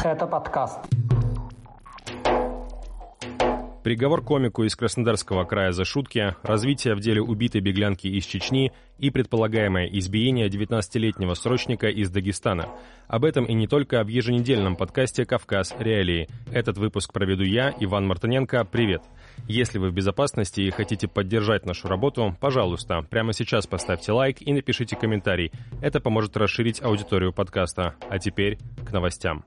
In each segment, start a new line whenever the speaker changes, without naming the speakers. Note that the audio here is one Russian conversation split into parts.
Это подкаст.
Приговор комику из Краснодарского края за шутки, развитие в деле убитой беглянки из Чечни и предполагаемое избиение 19-летнего срочника из Дагестана. Об этом и не только в еженедельном подкасте «Кавказ. Реалии». Этот выпуск проведу я, Иван Мартыненко. Привет! Если вы в безопасности и хотите поддержать нашу работу, пожалуйста, прямо сейчас поставьте лайк и напишите комментарий. Это поможет расширить аудиторию подкаста. А теперь к новостям.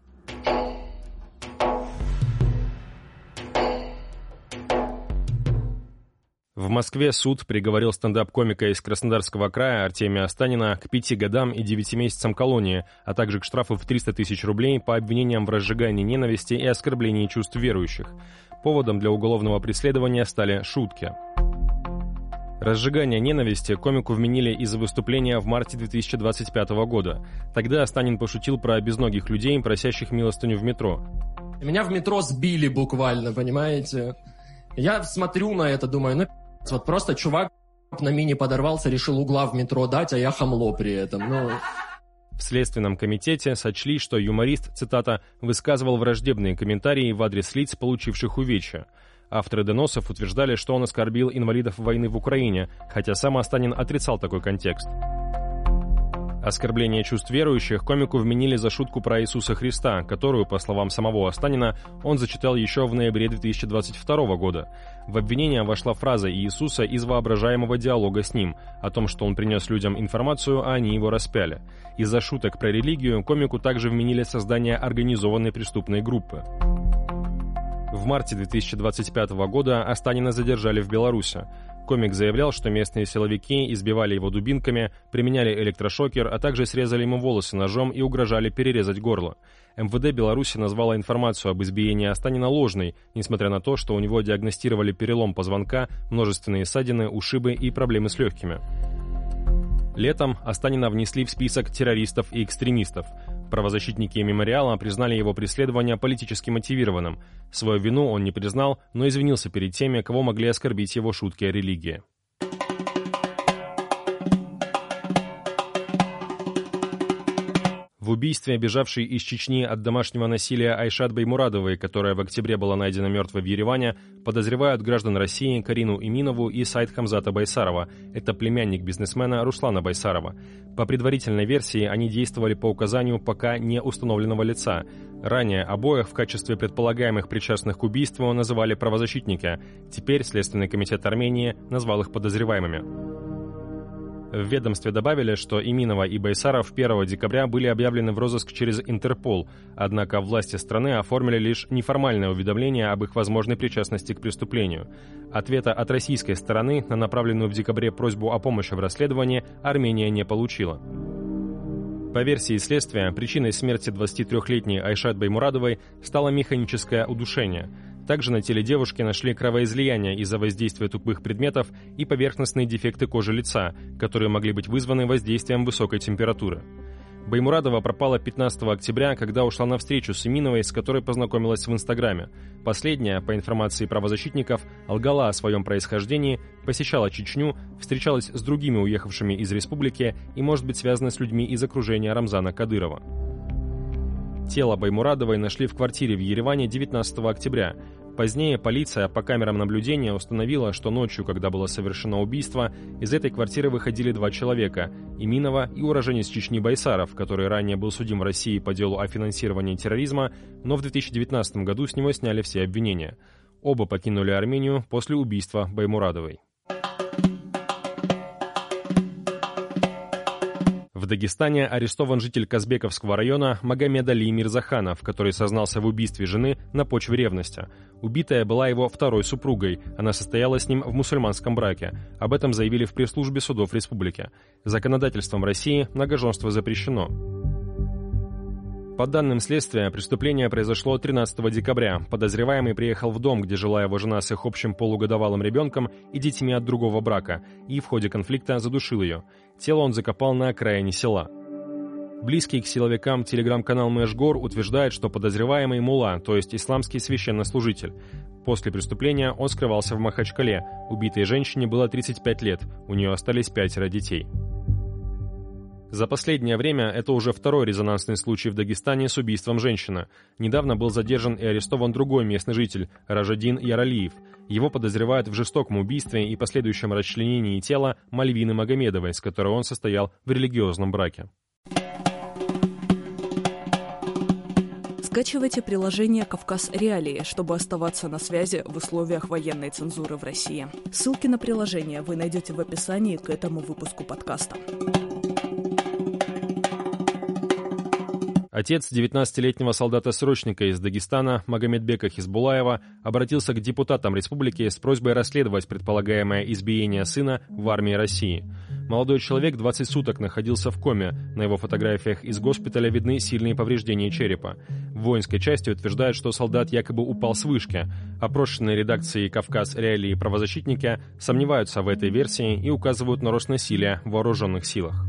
В Москве суд приговорил стендап-комика из Краснодарского края Артемия Останина к 5 годам и 9 месяцам колонии, а также к штрафу в 300 тысяч рублей по обвинениям в разжигании ненависти и оскорблении чувств верующих. Поводом для уголовного преследования стали шутки. Разжигание ненависти комику вменили из-за выступления в марте 2025 года. Тогда Останин пошутил про безногих людей, просящих милостыню в метро.
Меня в метро сбили буквально, понимаете? Я смотрю на это, думаю, вот просто чувак на мини подорвался, решил угла в метро дать, а я хамло при этом.
В Следственном комитете сочли, что юморист, цитата, «высказывал враждебные комментарии в адрес лиц, получивших увечья». Авторы доносов утверждали, что он оскорбил инвалидов войны в Украине, хотя сам Останин отрицал такой контекст. Оскорбление чувств верующих комику вменили за шутку про Иисуса Христа, которую, по словам самого Останина, он зачитал еще в ноябре 2022 года. В обвинение вошла фраза Иисуса из воображаемого диалога с ним, о том, что он принес людям информацию, а они его распяли. Из-за шуток про религию комику также вменили создание организованной преступной группы. В марте 2025 года Останина задержали в Беларуси. Комик заявлял, что местные силовики избивали его дубинками, применяли электрошокер, а также срезали ему волосы ножом и угрожали перерезать горло. МВД Беларуси назвала информацию об избиении Останина ложной, несмотря на то, что у него диагностировали перелом позвонка, множественные ссадины, ушибы и проблемы с легкими. Летом Останина внесли в список террористов и экстремистов. Правозащитники мемориала признали его преследование политически мотивированным. Свою вину он не признал, но извинился перед теми, кого могли оскорбить его шутки о религии. В убийстве бежавшей из Чечни от домашнего насилия Айшат Баймурадовой, которая в октябре была найдена мертвой в Ереване, подозревают граждан России Карину Иминову и Сайд Хамзата Байсарова. Это племянник бизнесмена Руслана Байсарова. По предварительной версии, они действовали по указанию пока не установленного лица. Ранее обоих в качестве предполагаемых причастных к убийству называли правозащитники. Теперь Следственный комитет Армении назвал их подозреваемыми. В ведомстве добавили, что Иминова и Байсаров 1 декабря были объявлены в розыск через Интерпол, однако власти страны оформили лишь неформальное уведомление об их возможной причастности к преступлению. Ответа от российской стороны на направленную в декабре просьбу о помощи в расследовании Армения не получила. По версии следствия, причиной смерти 23-летней Айшат Баймурадовой стало механическое удушение. Также на теле девушки нашли кровоизлияние из-за воздействия тупых предметов и поверхностные дефекты кожи лица, которые могли быть вызваны воздействием высокой температуры. Баймурадова пропала 15 октября, когда ушла на встречу с Иминовой, с которой познакомилась в Инстаграме. Последняя, по информации правозащитников, лгала о своем происхождении, посещала Чечню, встречалась с другими уехавшими из республики и может быть связана с людьми из окружения Рамзана Кадырова. Тело Баймурадовой нашли в квартире в Ереване 19 октября. Позднее полиция по камерам наблюдения установила, что ночью, когда было совершено убийство, из этой квартиры выходили 2 человека – Иминова и уроженец Чечни Байсаров, который ранее был судим в России по делу о финансировании терроризма, но в 2019 году с него сняли все обвинения. Оба покинули Армению после убийства Баймурадовой. В Дагестане арестован житель Казбековского района Магомед Али Мирзаханов, который сознался в убийстве жены на почве ревности. Убитая была его второй супругой, она состояла с ним в мусульманском браке. Об этом заявили в пресс-службе судов республики. Законодательством России многоженство запрещено. По данным следствия, преступление произошло 13 декабря. Подозреваемый приехал в дом, где жила его жена с их общим полугодовалым ребенком и детьми от другого брака, и в ходе конфликта задушил ее. Тело он закопал на окраине села. Близкий к силовикам телеграм-канал Мэшгор утверждает, что подозреваемый мулла, то есть исламский священнослужитель. После преступления он скрывался в Махачкале. Убитой женщине было 35 лет, у нее остались 5 детей. За последнее время это уже второй резонансный случай в Дагестане с убийством женщины. Недавно был задержан и арестован другой местный житель Ражадин Яралиев. Его подозревают в жестоком убийстве и последующем расчленении тела Мальвины Магомедовой, с которой он состоял в религиозном браке.
Скачивайте приложение «Кавказ Реалии», чтобы оставаться на связи в условиях военной цензуры в России. Ссылки на приложение вы найдете в описании к этому выпуску подкаста.
Отец 19-летнего солдата-срочника из Дагестана Магомедбека Хизбулаева обратился к депутатам республики с просьбой расследовать предполагаемое избиение сына в армии России. Молодой человек 20 суток находился в коме. На его фотографиях из госпиталя видны сильные повреждения черепа. В воинской части утверждают, что солдат якобы упал с вышки. Опрошенные редакции «Кавказ Реалии» правозащитники сомневаются в этой версии и указывают на рост насилия в вооруженных силах.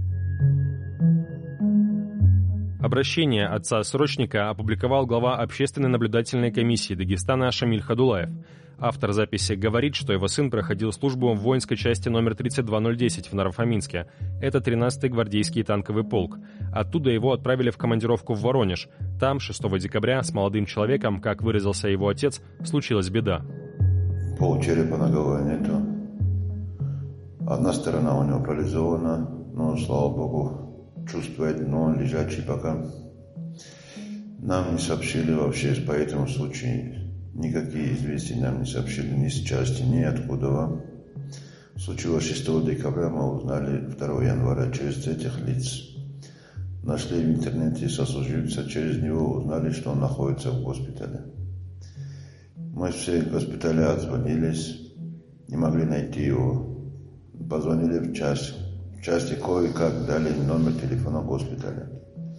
Обращение отца-срочника опубликовал глава Общественной наблюдательной комиссии Дагестана Шамиль Хадулаев. Автор записи говорит, что его сын проходил службу в воинской части номер 32010 в Наро-Фоминске. Это 13-й гвардейский танковый полк. Оттуда его отправили в командировку в Воронеж. Там 6 декабря с молодым человеком, как выразился его отец, случилась беда.
Полчерепа на голове нету. Одна сторона у него парализована, но, слава богу, чувствует, но он лежачий пока. Нам не сообщили вообще по этому случаю. Никакие известия нам не сообщили ни с части, ни откуда. Случилось 6 декабря, мы узнали 2 января через этих лиц. Нашли в интернете, сослуживцы через него узнали, что он находится в госпитале. Мы все в госпитале отзвонились, не могли найти его. Позвонили в часть. В части кое-как дали номер телефона госпиталя.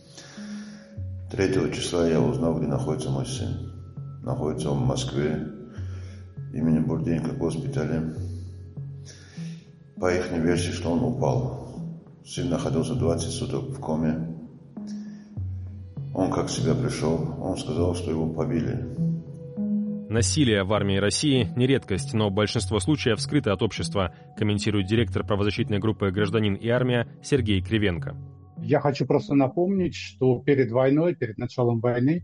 3 числа я узнал, где находится мой сын. Находится он в Москве, имени Бурденко госпитале. По их версии, что он упал. Сын находился 20 суток в коме. Он как в себя пришел, он сказал, что его побили.
Насилие в армии России не редкость, но большинство случаев скрыто от общества, комментирует директор правозащитной группы «Гражданин и армия» Сергей Кривенко.
Я хочу просто напомнить, что перед войной, перед началом войны,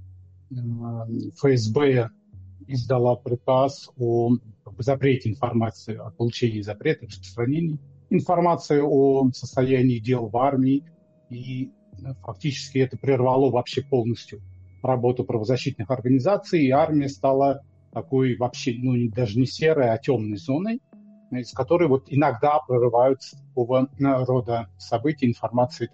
ФСБ издала приказ о запрете информации, о получении запрета, распространении информации о состоянии дел в армии. И фактически это прервало вообще полностью работу правозащитных организаций, и армия стала такой вообще, даже не серой, а темной зоной, из которой вот иногда прорываются такого рода события, информации.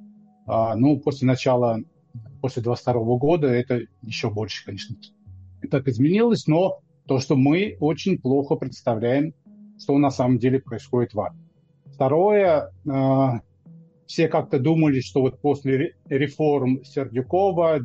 После 22 года это еще больше, конечно, так изменилось, но то, что мы очень плохо представляем, что на самом деле происходит в армии. Второе, все как-то думали, что вот после реформ Сердюкова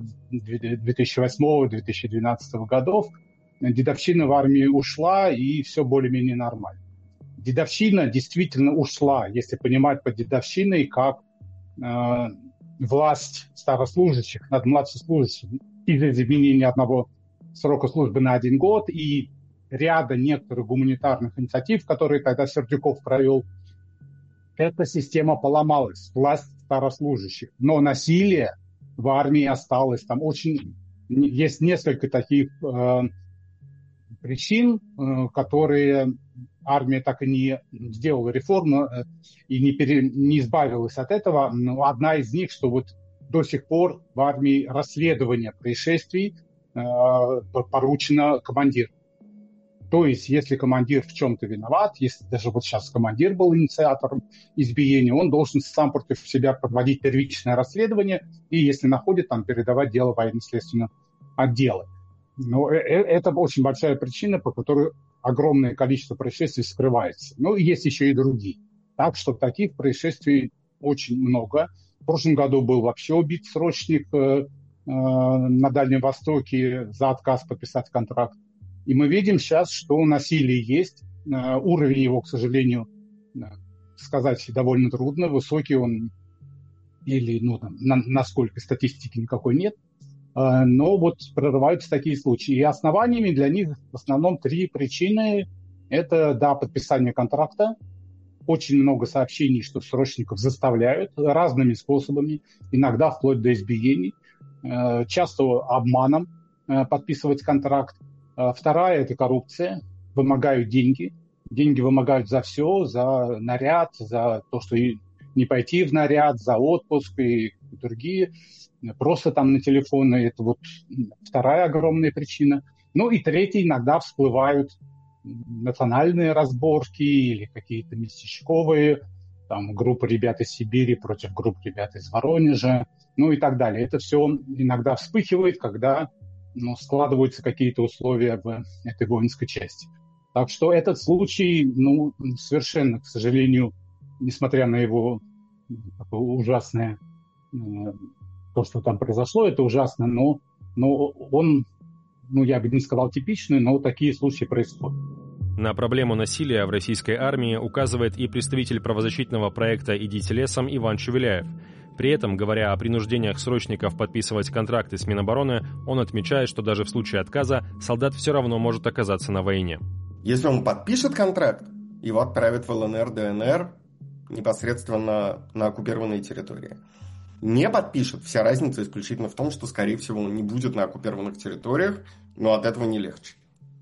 2008-2012 годов дедовщина в армии ушла, и все более-менее нормально. Дедовщина действительно ушла, если понимать под дедовщиной, как власть старослужащих над младшеслужащими из-за изменения одного срока службы на 1 год и ряда некоторых гуманитарных инициатив, которые тогда Сердюков провел, эта система поломалась, власть старослужащих. Но насилие в армии осталось. Там есть несколько таких причин, которые армия так и не сделала реформу и не избавилась от этого. Но одна из них, что вот до сих пор в армии расследование происшествий поручено командиру. То есть, если командир в чем-то виноват, если даже вот сейчас командир был инициатором избиения, он должен сам против себя проводить первичное расследование и, если находит, передавать дело военно-следственному отделу. Но это очень большая причина, по которой огромное количество происшествий скрывается. Но есть еще и другие. Так что таких происшествий очень много. В прошлом году был вообще убит срочник на Дальнем Востоке за отказ подписать контракт. И мы видим сейчас, что насилие есть. Уровень его, к сожалению, сказать довольно трудно. Высокий он или, насколько статистики никакой нет. Но вот прорываются такие случаи. И основаниями для них в основном 3 причины. Это, подписание контракта очень много сообщений, что срочников заставляют разными способами, иногда вплоть до избиений, часто обманом подписывать контракт. Вторая – это коррупция, вымогают деньги. Деньги вымогают за все, за наряд, за то, что не пойти в наряд, за отпуск и другие. Просто там на телефоны – это вот вторая огромная причина. Ну и третья, иногда всплывают национальные разборки или какие-то местечковые, там группа ребят из Сибири против групп ребят из Воронежа, ну и так далее. Это все иногда вспыхивает, когда складываются какие-то условия в этой воинской части. Так что этот случай, совершенно, к сожалению, несмотря на его ужасное, то, что там произошло, это ужасно, но он, я бы не сказал типичный, но такие случаи происходят.
На проблему насилия в российской армии указывает и представитель правозащитного проекта «Идите лесом» Иван Чувеляев. При этом, говоря о принуждениях срочников подписывать контракты с Минобороны, он отмечает, что даже в случае отказа солдат все равно может оказаться на войне.
Если он подпишет контракт, его отправят в ЛНР, ДНР непосредственно на оккупированные территории. Не подпишет, вся разница исключительно в том, что, скорее всего, он не будет на оккупированных территориях, но от этого не легче.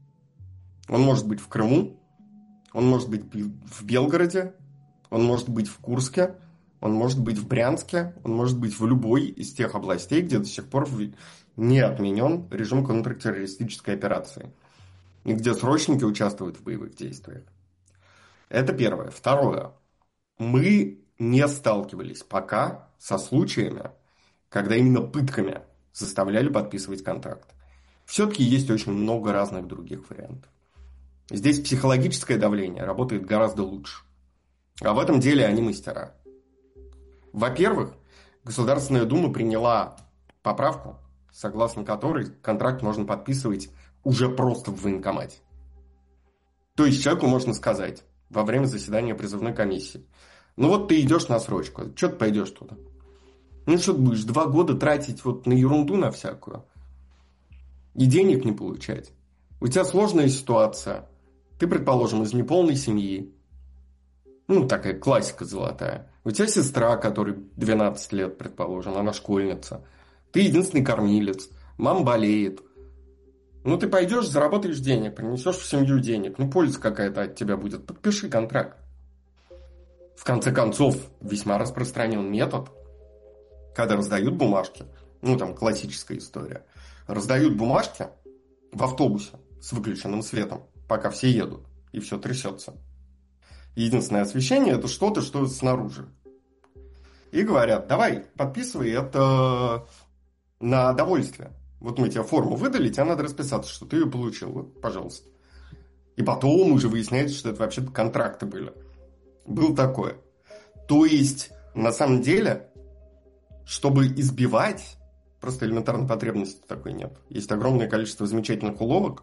Он может быть в Крыму, он может быть в Белгороде, он может быть в Курске, он может быть в Брянске, он может быть в любой из тех областей, где до сих пор не отменен режим контртеррористической операции, и где срочники участвуют в боевых действиях. Это первое. Второе. Мы не сталкивались пока со случаями, когда именно пытками заставляли подписывать контракт. Все-таки есть очень много разных других вариантов. Здесь психологическое давление работает гораздо лучше. А в этом деле они мастера. Во-первых, Государственная Дума приняла поправку, согласно которой контракт можно подписывать уже просто в военкомате. То есть человеку можно сказать во время заседания призывной комиссии: ты идешь на срочку, что ты пойдешь туда? Что ты будешь 2 года тратить на ерунду на всякую? И денег не получать. У тебя сложная ситуация. Ты, предположим, из неполной семьи. Такая классика золотая. У тебя сестра, которой 12 лет, предположим, она школьница. Ты единственный кормилец. Мама болеет. Ты пойдешь, заработаешь денег, принесешь в семью денег. Польза какая-то от тебя будет. Подпиши контракт. В конце концов, весьма распространен метод, когда раздают бумажки. Классическая история. Раздают бумажки в автобусе с выключенным светом, пока все едут, и все трясется. Единственное освещение – это что-то, что снаружи. И говорят: давай, подписывай это на довольствие. Мы тебе форму выдали, тебе надо расписаться, что ты ее получил. Пожалуйста. И потом уже выясняется, что это вообще-то контракты были. Было такое. То есть, на самом деле, чтобы избивать, просто элементарной потребности такой нет. Есть огромное количество замечательных уловок,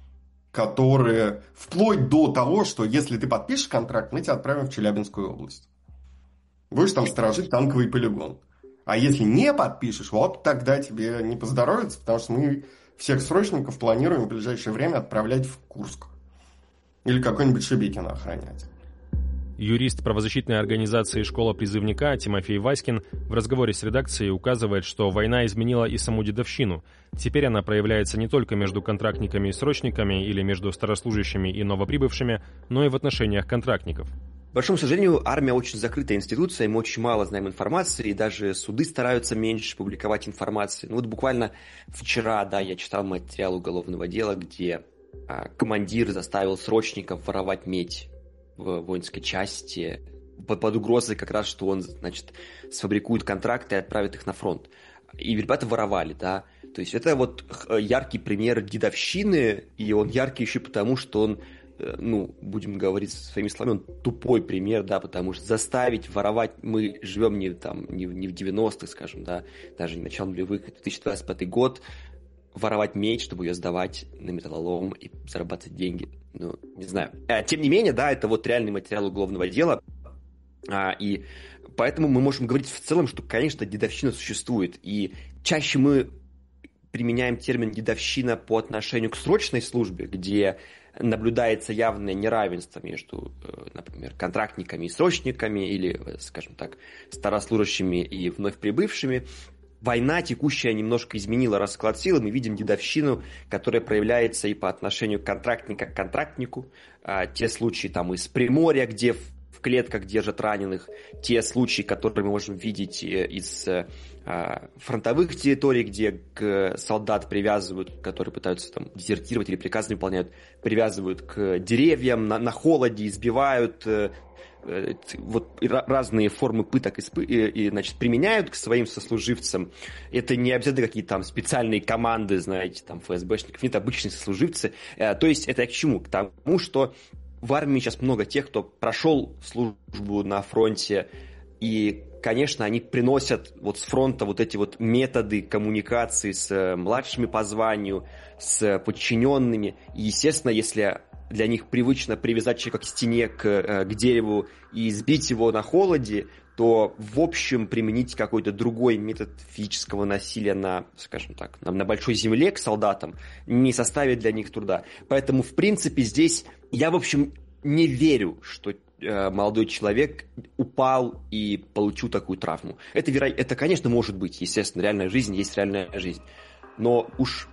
которые вплоть до того, что если ты подпишешь контракт, мы тебя отправим в Челябинскую область. Будешь там сторожить танковый полигон. А если не подпишешь, тогда тебе не поздоровится, потому что мы всех срочников планируем в ближайшее время отправлять в Курск. Или какой-нибудь Шебекино охранять.
Юрист правозащитной организации «Школа призывника» Тимофей Васькин в разговоре с редакцией указывает, что война изменила и саму дедовщину. Теперь она проявляется не только между контрактниками и срочниками или между старослужащими и новоприбывшими, но и в отношениях контрактников.
К большому сожалению, армия очень закрытая институция, мы очень мало знаем информации, и даже суды стараются меньше публиковать информации. Буквально вчера, я читал материал уголовного дела, где командир заставил срочников воровать медь в воинской части под угрозой как раз, что он, сфабрикует контракты и отправит их на фронт. И ребята воровали, То есть это яркий пример дедовщины, и он яркий еще потому, что он, будем говорить своими словами, он тупой пример, потому что заставить воровать, мы живем не в 90-х, скажем, даже не начало нулевых, 2025 год, воровать медь, чтобы ее сдавать на металлолом и зарабатывать деньги. Не знаю. Тем не менее, это реальный материал уголовного дела. И поэтому мы можем говорить в целом, что, конечно, дедовщина существует. И чаще мы применяем термин дедовщина по отношению к срочной службе, где наблюдается явное неравенство между, например, контрактниками и срочниками или, скажем так, старослужащими и вновь прибывшими. Война текущая немножко изменила расклад сил, и мы видим дедовщину, которая проявляется и по отношению контрактника к контрактнику. Те случаи там из Приморья, где в клетках держат раненых, те случаи, которые мы можем видеть из фронтовых территорий, где солдат привязывают, которые пытаются там дезертировать или приказы не выполняют, привязывают к деревьям на холоде, избивают, вот разные формы пыток значит, применяют к своим сослуживцам. Это не обязательно какие-то там специальные команды, знаете, там ФСБшников, нет, обычные сослуживцы. То есть это к чему? К тому, что в армии сейчас много тех, кто прошел службу на фронте, и, конечно, они приносят вот с фронта вот эти вот методы коммуникации с младшими по званию, с подчиненными. И, естественно, если для них привычно привязать человека к стене, к дереву и сбить его на холоде, то, в общем, применить какой-то другой метод физического насилия на, скажем так, на большой земле к солдатам не составит для них труда. Поэтому, в принципе, здесь я, в общем, не верю, что молодой человек упал и получил такую травму. Это, конечно, может быть, естественно, реальная жизнь есть реальная жизнь. Но уж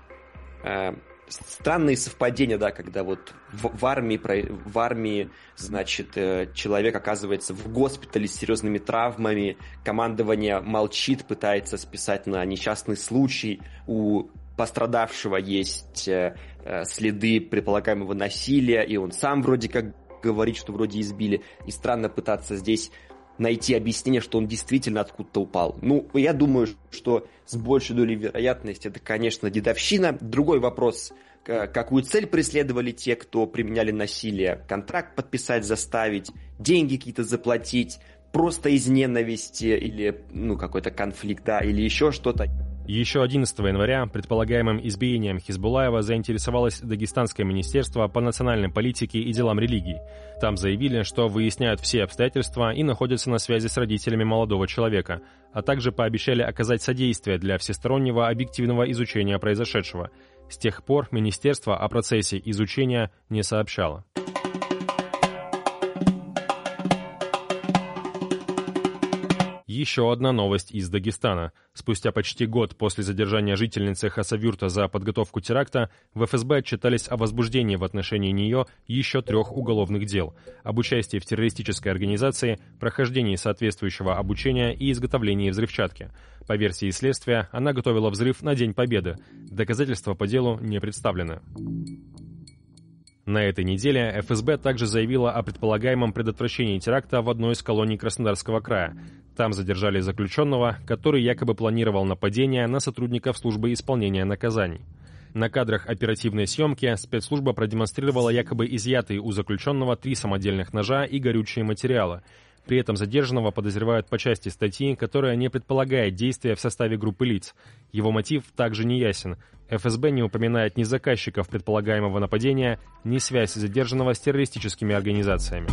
странные совпадения, да, когда вот в армии, значит, человек оказывается в госпитале с серьезными травмами, командование молчит, пытается списать на несчастный случай, у пострадавшего есть следы предполагаемого насилия, и он сам вроде как говорит, что вроде избили, и странно пытаться здесь найти объяснение, что он действительно откуда-то упал. Ну, я думаю, что с большей долей вероятности это, конечно, дедовщина. Другой вопрос, какую цель преследовали те, кто применяли насилие? Контракт подписать, заставить, деньги какие-то заплатить, просто из ненависти или, какой-то конфликт, да, или еще что-то.
Еще 11 января предполагаемым избиением Хизбуллаева заинтересовалось Дагестанское министерство по национальной политике и делам религий. Там заявили, что выясняют все обстоятельства и находятся на связи с родителями молодого человека, а также пообещали оказать содействие для всестороннего объективного изучения произошедшего. С тех пор министерство о процессе изучения не сообщало. Еще одна новость из Дагестана. Спустя почти год после задержания жительницы Хасавюрта за подготовку теракта, в ФСБ отчитались о возбуждении в отношении нее еще 3 уголовных дел: об участии в террористической организации, прохождении соответствующего обучения и изготовлении взрывчатки. По версии следствия, она готовила взрыв на День Победы. Доказательства по делу не представлены. На этой неделе ФСБ также заявила о предполагаемом предотвращении теракта в одной из колоний Краснодарского края. Там задержали заключенного, который якобы планировал нападение на сотрудников службы исполнения наказаний. На кадрах оперативной съемки спецслужба продемонстрировала якобы изъятые у заключенного 3 самодельных ножа и горючие материалы. При этом задержанного подозревают по части статьи, которая не предполагает действия в составе группы лиц. Его мотив также не ясен. ФСБ не упоминает ни заказчиков предполагаемого нападения, ни связь задержанного с террористическими организациями.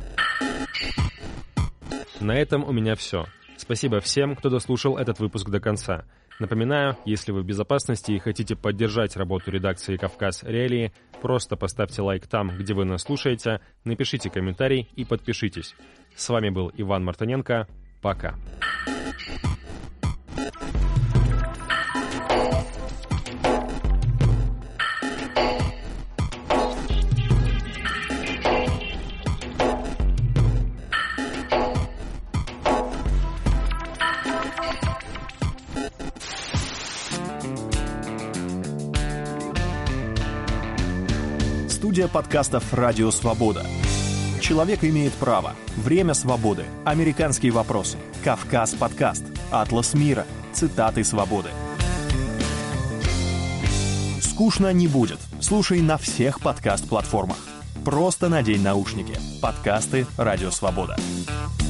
На этом у меня все. Спасибо всем, кто дослушал этот выпуск до конца. Напоминаю, если вы в безопасности и хотите поддержать работу редакции «Кавказ Реалии», просто поставьте лайк там, где вы нас слушаете, напишите комментарий и подпишитесь. С вами был Иван Мартыненко. Пока.
Студия подкастов «Радио Свобода». Человек имеет право. Время свободы. Американские вопросы. Кавказ подкаст. Атлас мира. Цитаты свободы. Скучно не будет. Слушай на всех подкаст-платформах. Просто надень наушники. Подкасты «Радио Свобода».